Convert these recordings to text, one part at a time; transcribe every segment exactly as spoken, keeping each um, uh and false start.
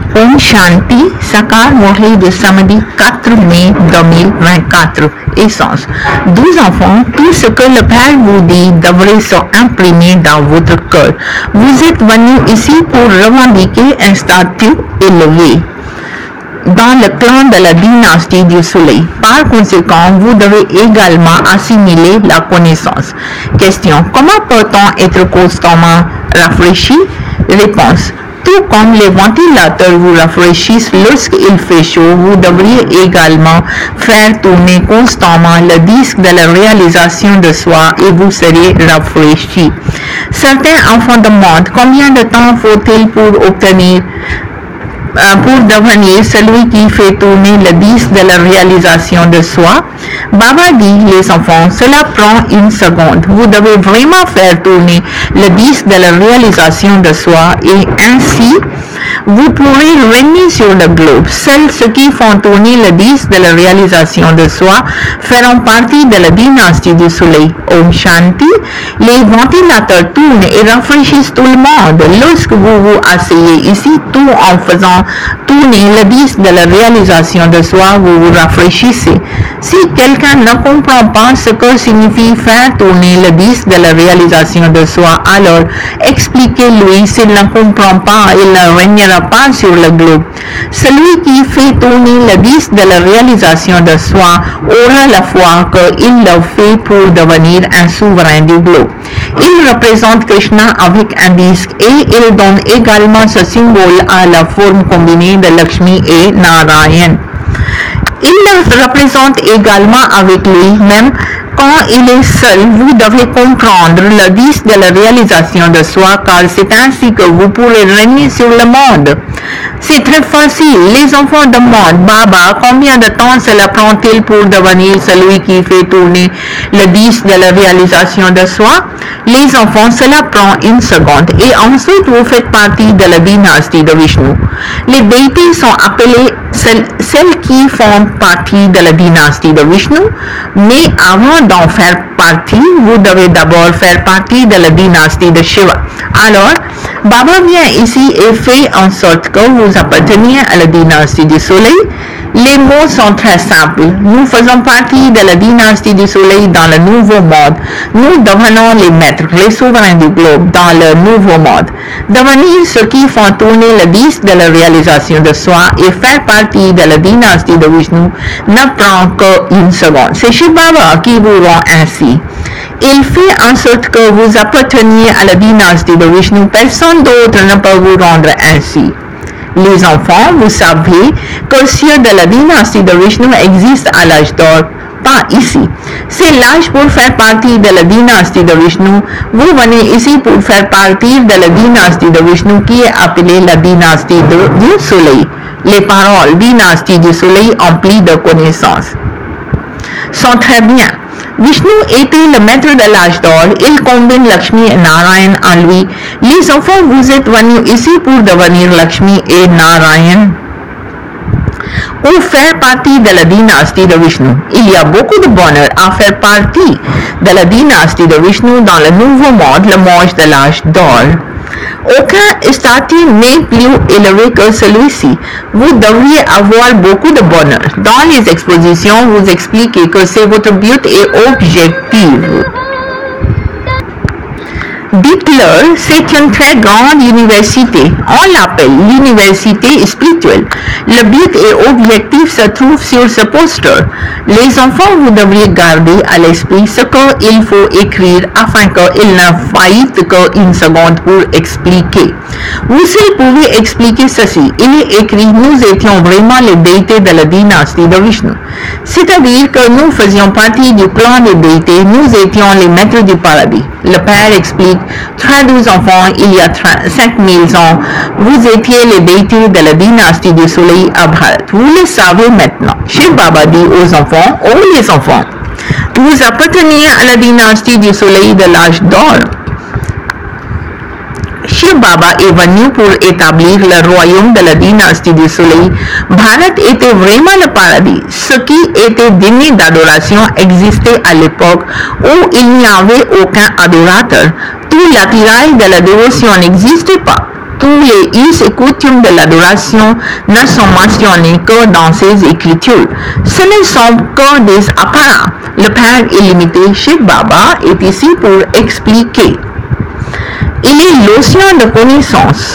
Om Shanti, Sakar Morley de samedi quatre mai deux mille vingt-quatre. Essence. douze enfants, tout ce que le Père vous dit devrait s'imprimer dans votre cœur. Vous êtes venus ici pour revendiquer un statut élevé dans le clan de la dynastie du soleil. Par conséquent, vous devez également assimiler la connaissance. Question. Comment peut-on être constamment rafraîchi? Réponse. Tout comme les ventilateurs vous rafraîchissent lorsqu'il fait chaud, vous devriez également faire tourner constamment le disque de la réalisation de soi et vous serez rafraîchi. Certains enfants demandent combien de temps faut-il pour obtenir pour devenir celui qui fait tourner le disque de la réalisation de soi. Baba dit, les enfants, cela prend une seconde. Vous devez vraiment faire tourner le disque de la réalisation de soi et ainsi, vous pourrez régner sur le globe. Seuls ceux qui font tourner le disque de la réalisation de soi feront partie de la dynastie du soleil. Om Shanti, les ventilateurs tournent et rafraîchissent tout le monde. Lorsque vous vous asseyez ici, tout en faisant tourner le disque de la réalisation de soi, vous vous rafraîchissez. Si quelqu'un ne comprend pas ce que signifie faire tourner le disque de la réalisation de soi, alors expliquez-lui. S'il ne comprend pas, il ne régnera pas sur le globe. Celui qui fait tourner le disque de la réalisation de soi aura la foi qu'il le fait pour devenir un souverain du globe. Il représente Krishna avec un disque et il donne également ce symbole à la forme combinée de Lakshmi et Narayan. Il le représente également avec lui-même. Quand il est seul, vous devez comprendre le disque de la réalisation de soi, car c'est ainsi que vous pourrez régner sur le monde. C'est très facile. Les enfants demandent, Baba, combien de temps cela prend-il pour devenir celui qui fait tourner le disque de la réalisation de soi? Les enfants, cela prend une seconde. Et ensuite, vous faites partie de la dynastie de Vishnu. Les déités sont appelées celles, celles qui font partie de la dynastie de Vishnu, mais avant d'en faire partie, vous devez d'abord faire partie de la dynastie de Shiva. Alors, Baba vient ici et fait en sorte que vous apparteniez à la dynastie du soleil. Les mots sont très simples. Nous faisons partie de la dynastie du soleil dans le nouveau monde. Nous devenons les maîtres, les souverains du globe dans le nouveau monde. Devenir ceux qui font tourner le disque de la réalisation de soi et faire partie de la dynastie de Vishnu ne prend qu'une seconde. C'est Shiv Baba qui vous rend ainsi. Il fait en sorte que vous apparteniez à la dynastie de Vishnu. Personne d'autre ne peut vous rendre ainsi. Les enfants, vous savez que cieux de la dynastie de Vishnu existe à l'âge d'or, pas ici. C'est l'âge pour faire partie de la dynastie de Vishnu. Vous venez ici pour faire partie de la dynastie de Vishnu qui est appelée la dynastie de, du soleil. Les paroles dynastie du soleil emplies de connaissances sont très bien. Vishnu était le maître de l'âge d'or. Il combine Lakshmi et Narayan en lui. Les enfants, vous êtes venus ici pour devenir Lakshmi et Narayan ou faire partie de la dynastie de Vishnu. Il y a beaucoup de bonheur à faire partie de la dynastie de Vishnu dans le nouveau monde, le monde de l'âge d'or. Aucun statut n'est plus élevé que celui-ci. Vous devriez avoir beaucoup de bonheur. Dans les expositions, vous expliquez que c'est votre but et objectif. Dites-leur, c'est une très grande université. On l'appelle l'université spirituelle. Le but et objectif se trouvent sur ce poster. Les enfants, vous devriez garder à l'esprit ce qu'il faut écrire afin qu'il ne faille qu'une seconde pour expliquer. Vous seuls pouvez expliquer ceci. Il est écrit, nous étions vraiment les déités de la dynastie de Vishnu. C'est-à-dire que nous faisions partie du clan des déités, nous étions les maîtres du paradis. Le Père explique, très douze enfants, il y a cinq mille ans, vous étiez les déités de la dynastie du soleil à Bharat. Vous le savez maintenant. Shiv Baba dit aux enfants, oh les enfants, vous appartenez à la dynastie du soleil de l'âge d'or. Shiv Baba est venu pour établir le royaume de la dynastie du soleil. Bharat était vraiment le paradis. Ce qui était digne d'adoration existait à l'époque où il n'y avait aucun adorateur. Tout l'attirail de la dévotion n'existait pas. tous les us et coutumes de l'adoration ne sont mentionnés que dans ces écritures. Ce ne sont que des apparats. Le Père illimité Shiv Baba est ici pour expliquer. Il est l'océan de connaissance,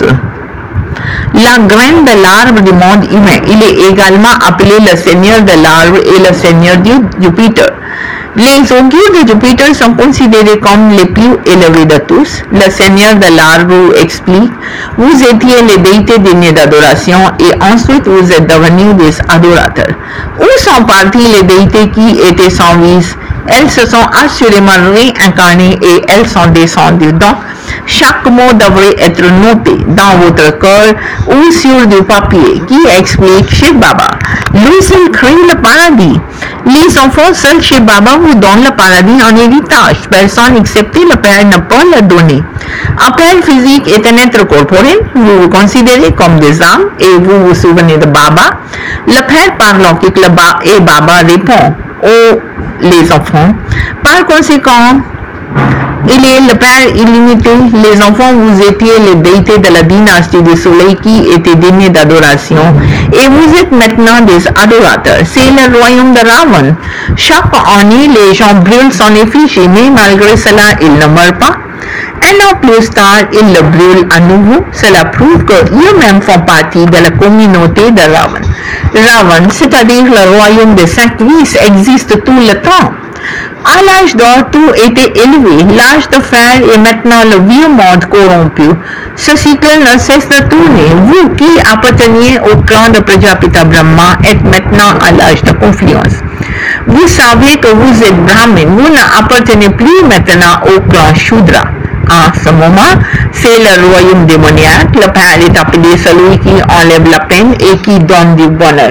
la graine de l'arbre du monde humain. Il est également appelé le Seigneur de l'arbre et le Seigneur de Jupiter. Les augures de Jupiter sont considérés comme les plus élevés de tous. Le Seigneur de l'arbre explique: vous étiez les déités dignes d'adoration et ensuite vous êtes devenus des adorateurs. Où sont parties les déités qui étaient sans vice? Elles se sont assurément réincarnées et elles sont descendues. Donc, chaque mot devrait être noté dans votre cœur ou sur du papier qui explique Shiv Baba. Lui seul crée le paradis. Les enfants seuls Shiv Baba vous donnent le paradis en héritage. Personne excepté le Père ne peut le donner. Un Père physique est un être corporel. Vous vous considérez comme des âmes et vous vous souvenez de Baba. Le Père parlonquique le ba et Baba répond aux les enfants. Par conséquent, il est le Père illimité. Les enfants, vous étiez les déités de la dynastie du soleil qui étaient dignes d'adoration. Et vous êtes maintenant des adorateurs. C'est le royaume de Ravan. Chaque année, les gens brûlent son effigie, mais malgré cela, ils ne meurent pas. Un an plus tard, ils le brûlent à nouveau. Cela prouve qu'eux-mêmes font partie de la communauté de Ravan. Ravan, c'est-à-dire le royaume des cinq vices, existe tout le temps. À l'âge d'or, tout était élevé. L'âge de fer est maintenant le vieux monde corrompu. Ce cycle ne cesse de tourner. Vous qui apparteniez au clan de Prajapita Brahma êtes maintenant à l'âge de confluence. Vous savez que vous êtes Brahmin. Vous n'appartenez plus maintenant au clan Shudra. En ce moment, c'est le royaume démoniaque. Le Père est appelé celui qui enlève la peine et qui donne du bonheur.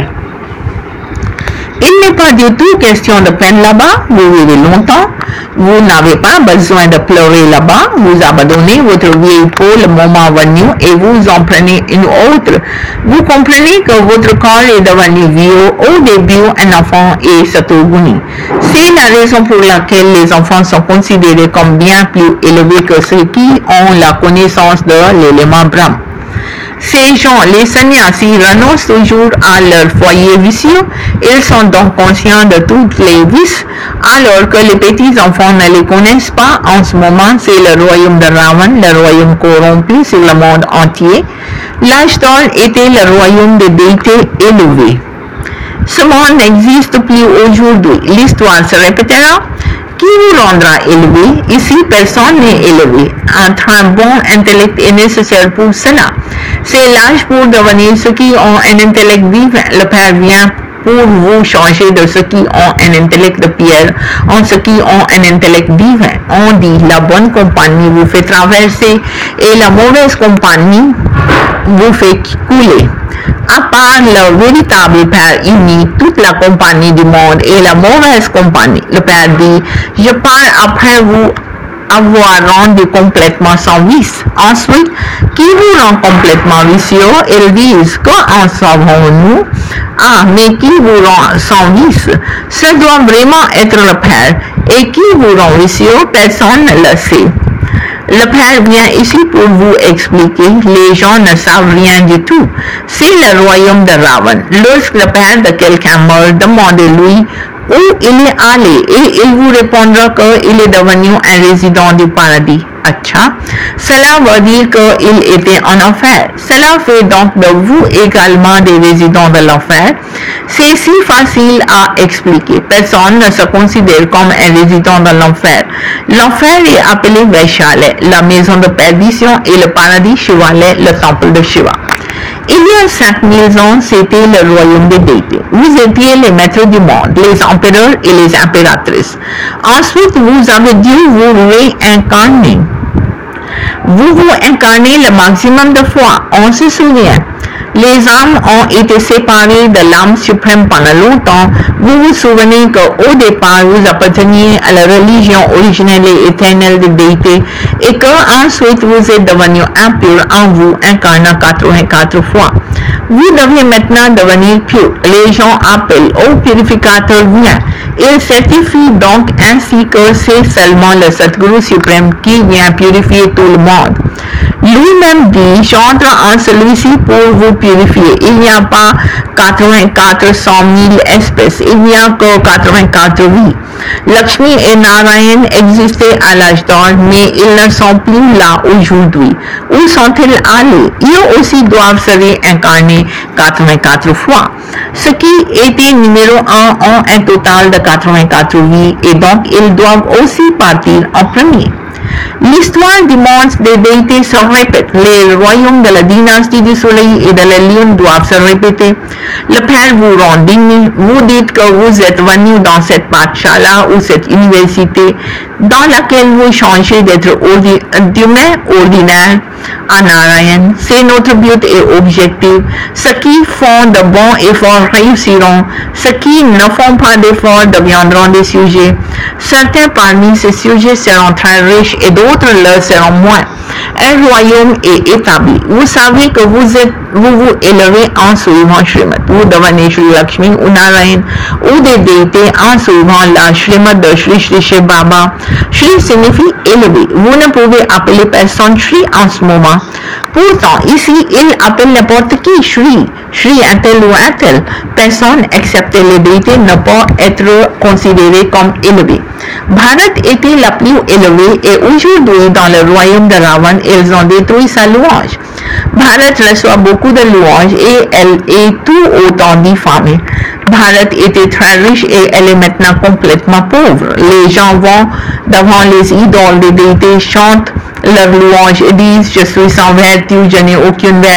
Il n'est pas du tout question de peine là-bas. Vous vivez longtemps. Vous n'avez pas besoin de pleurer là-bas. Vous abandonnez votre vieille peau le moment venu et vous en prenez une autre. Vous comprenez que votre corps est devenu vieux. Au début, un enfant est Saturguni. C'est la raison pour laquelle les enfants sont considérés comme bien plus élevés que ceux qui ont la connaissance de l'élément Brahma. Ces gens, les sannyasis, renoncent toujours à leur foyer vicieux. Ils sont donc conscients de tous les vices, alors que les petits-enfants ne les connaissent pas. En ce moment, c'est le royaume de Ravan, le royaume corrompu sur le monde entier. L'âge d'or était le royaume des déités élevés. Ce monde n'existe plus aujourd'hui. L'histoire se répétera. Qui vous rendra élevé? Ici, personne n'est élevé. Un très bon intellect est nécessaire pour cela. C'est l'âge pour devenir ceux qui ont un intellect divin. Le Père vient pour vous changer de ceux qui ont un intellect de pierre en ceux qui ont un intellect divin. On dit la bonne compagnie vous fait traverser et la mauvaise compagnie vous fait couler. À part le véritable Père uni, toute la compagnie du monde est la mauvaise compagnie. Le Père dit: je pars après vous avoir rendu complètement sans vice. Ensuite, qui vous rend complètement vicieux? Ils disent: qu'en savons-nous? Ah, mais qui vous rend sans vice? Ce doit vraiment être le Père. Et qui vous rend vicieux? Personne ne le sait. Le Père vient ici pour vous expliquer. Les gens ne savent rien du tout. C'est le royaume de Ravan. Lorsque le Père de quelqu'un meurt, demandez-lui où il est allé et il vous répondra qu'il est devenu un résident du paradis. Acha, cela veut dire qu'il était en enfer. Cela fait donc de vous également des résidents de l'enfer. C'est si facile à expliquer. Personne ne se considère comme un résident de l'enfer. L'enfer est appelé Vaishalaya, la maison de perdition, et le paradis Shivalaya, le temple de Shiva. Il y a cinq mille ans, c'était le royaume des déités. Vous étiez les maîtres du monde, les empereurs et les impératrices. Ensuite, vous avez dû vous réincarner. Vous vous incarnez le maximum de fois, on se souvient. Les âmes ont été séparées de l'âme suprême pendant longtemps. Vous vous souvenez qu'au départ, vous apparteniez à la religion originelle et éternelle des déités et qu'ensuite vous êtes devenu impur en vous incarnant quatre-vingt-quatre fois. Vous devez maintenant devenir pur. Les gens appellent au purificateur vient. Il certifie donc ainsi que c'est seulement le Sadguru suprême qui vient purifier tout le monde. Lui-même dit, j'entre en celui-ci pour vous purifier. Il n'y a pas quatre-vingt-quatre cent mille espèces, il n'y a que quatre-vingt-quatre vies. Lakshmi et Narayan existaient à l'âge d'or, mais ils ne sont plus là aujourd'hui. Où sont-ils allés? Ils aussi doivent se réincarner quatre-vingt-quatre fois. Ceux qui étaient numéro un ont un total de quatre-vingt-quatre vies et donc ils doivent aussi partir en premier. L'histoire du monde des déités se répète. Les royaumes de la dynastie du soleil et de la lune doivent se répéter. Le Père vous rend digne. Vous dites que vous êtes venu dans cette Pathshala ou cette université dans laquelle vous changez d'être ordi d'humain ordinaire à Narayan. C'est notre but et objectif. Ceux qui font de bons efforts réussiront. Ceux qui ne font pas d'efforts deviendront des sujets. Certains parmi ces sujets seront très riches et d'autres le seront moins. Un royaume est établi. Vous savez que vous êtes, vous vous élevez en suivant Shrimad. Vous devenez Shri Lakshmi ou Narayan ou des déités en suivant la Shrimad de Shri Shri Shri Baba. Shri signifie élevé. Vous ne pouvez appeler personne Shri en ce moment. Pourtant, ici, il appelle n'importe qui Shri. Shri un tel ou un tel. Personne, excepté les déités, ne peut être considéré comme élevé. Bharat était la plus élevée et aujourd'hui, dans le royaume de Ravan, ils ont détruit sa louange. Bharat reçoit beaucoup de louanges et elle est tout autant diffamée. Bharat était très riche et elle est maintenant complètement pauvre. Les gens vont devant les idoles des déités, chantent leur louange et disent « Je suis sans vertu, je n'ai aucune vertu ».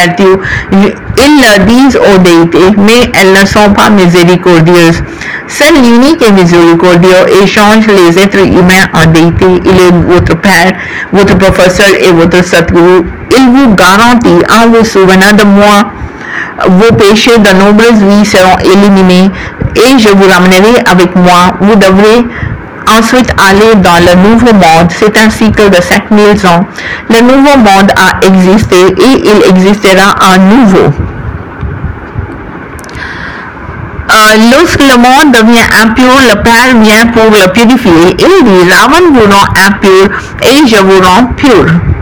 Ils le disent aux déités, mais elles ne sont pas miséricordieuses. Seul l'unique est miséricordieux et change les êtres humains en déités. Il est votre Père, votre professeur et votre Satguru. Il vous garantit, en vous souvenant de moi, vos péchés de nombreuses vies seront éliminés et je vous ramènerai avec moi. Vous devrez ensuite aller dans le nouveau monde. C'est un cycle de cinq mille ans. Le nouveau monde a existé et il existera à nouveau. Euh, lorsque le monde devient impur, le Père vient pour le purifier. Il dit, Ravan vous rend impur et je vous rends pur.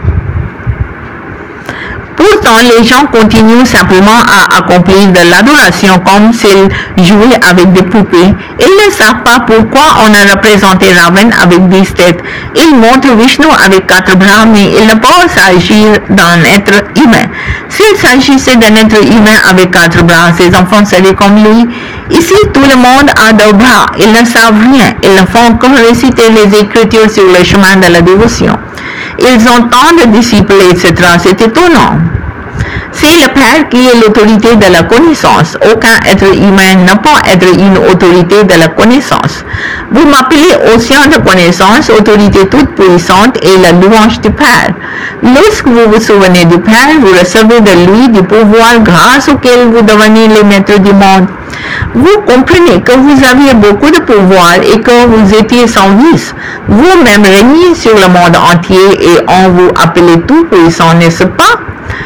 Pourtant, les gens continuent simplement à accomplir de l'adoration comme s'ils jouaient avec des poupées. Ils ne savent pas pourquoi on a représenté Ravan avec dix têtes. Ils montrent Vishnu avec quatre bras, mais il ne peut s'agir d'un être humain. S'il s'agissait d'un être humain avec quatre bras, ses enfants seraient comme lui. Ici, tout le monde a deux bras. Ils ne savent rien. Ils ne font que réciter les écritures sur le chemin de la dévotion. Ils ont tant de disciples, et cetera. C'est étonnant. C'est le Père qui est l'autorité de la connaissance. Aucun être humain ne peut être une autorité de la connaissance. Vous m'appelez océan de connaissance, autorité toute puissante et la louange du Père. Lorsque vous vous souvenez du Père, vous recevez de lui du pouvoir grâce auquel vous devenez les maîtres du monde. Vous comprenez que vous aviez beaucoup de pouvoir et que vous étiez sans vice. Vous-même régnez sur le monde entier et on vous appelait tout puissant, n'est-ce pas?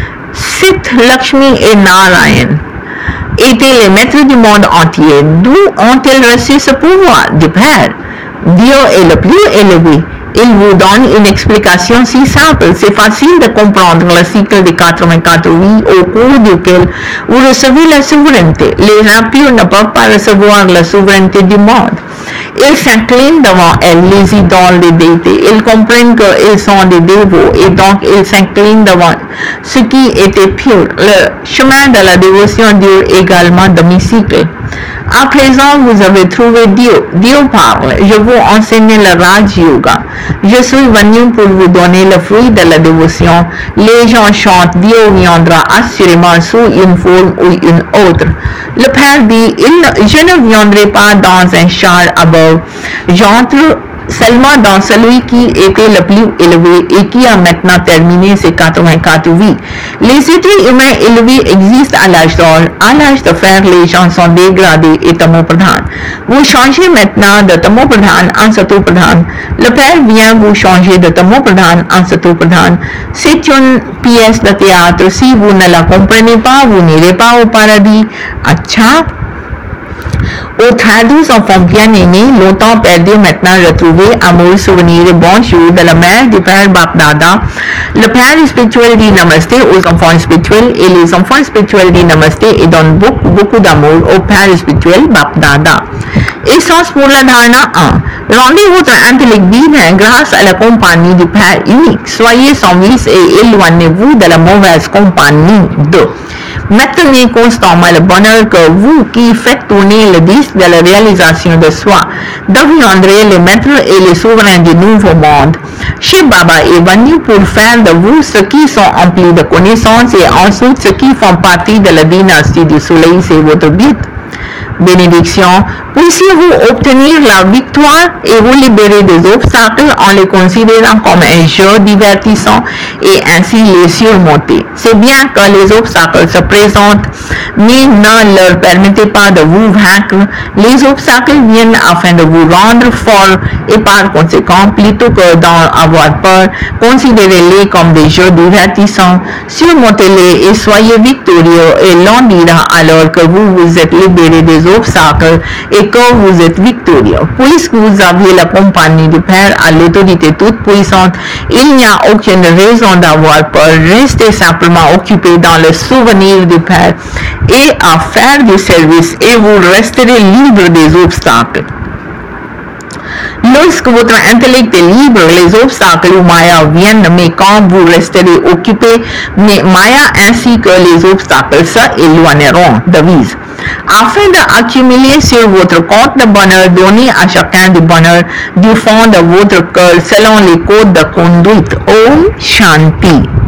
Sith, Lakshmi et Narayan étaient les maîtres du monde entier. D'où ont-ils reçu ce pouvoir? Du Père. Dieu est le plus élevé. Il vous donne une explication si simple. C'est facile de comprendre le cycle des quatre-vingt-quatre vies au cours duquel vous recevez la souveraineté. Les impurs ne peuvent pas recevoir la souveraineté du monde. Ils s'inclinent devant elles, les idoles des déités. Ils comprennent qu'ils sont des dévots et donc ils s'inclinent devant ce qui était pur. Le chemin de la dévotion dure également demi-cycle. À présent, vous avez trouvé Dieu. Dieu parle. Je vous enseigne le Raj Yoga. Je suis venu pour vous donner le fruit de la dévotion. Les gens chantent, Dieu viendra assurément sous une forme ou une autre. Le Père dit, il, je ne viendrai pas dans un char à bord. J'entre seulement dans celui qui était le plus élevé et qui a maintenant terminé ses quatre-vingt-quatre vies. Les êtres humains élevés existent à l'âge d'or. À l'âge de fer, les gens sont dégradés et tamopradhan. Vous changez maintenant de tamopradhan en satopradhan. Le Père vient vous changer de tamopradhan en satopradhan. C'est une pièce de théâtre. Si vous ne la comprenez pas, vous n'irez pas au paradis. Acha. Aux très doux enfants bien-aimés, longtemps perdus, maintenant retrouvés, amour, souvenirs et bonjour de la mère du père Bapdada. Le père spirituel dit namasté aux enfants spirituels et les enfants spirituels disent namasté et donnent beaucoup, beaucoup d'amour au père spirituel Bapdada. Essence pour la dharana un. Rendez votre intellect divin grâce à la compagnie du Père unique. Soyez sans vice et éloignez-vous de la mauvaise compagnie. deux. Maintenez constamment le bonheur que vous qui faites tourner le disque de la réalisation de soi deviendrez les maîtres et les souverains du nouveau monde. Shiv Baba est venu pour faire de vous ceux qui sont emplis de connaissances et ensuite ceux qui font partie de la dynastie du soleil, c'est votre but. Bénédiction, puissiez-vous obtenir la victoire et vous libérer des obstacles en les considérant comme un jeu divertissant et ainsi les surmonter. C'est bien que les obstacles se présentent, mais ne leur permettez pas de vous vaincre. Les obstacles viennent afin de vous rendre fort et par conséquent, plutôt que d'en avoir peur, considérez-les comme des jeux divertissants, surmontez-les et soyez victorieux et l'on dira alors que vous vous êtes libéré des obstacles et que vous êtes victorieux. Puisque vous avez la compagnie du Père à l'autorité toute puissante, il n'y a aucune raison d'avoir peur. Restez simplement occupé dans le souvenir du Père et à faire du service et vous resterez libre des obstacles. Lorsque votre intellect est libre, les obstacles ou Maya viennent, mais quand vous resterez occupé, mais Maya ainsi que les obstacles s'éloigneront. Devise. Afin d'accumuler sur votre compte de bonheur, donnez à chacun du bonheur du fond de votre cœur selon les codes de conduite. Om Shanti.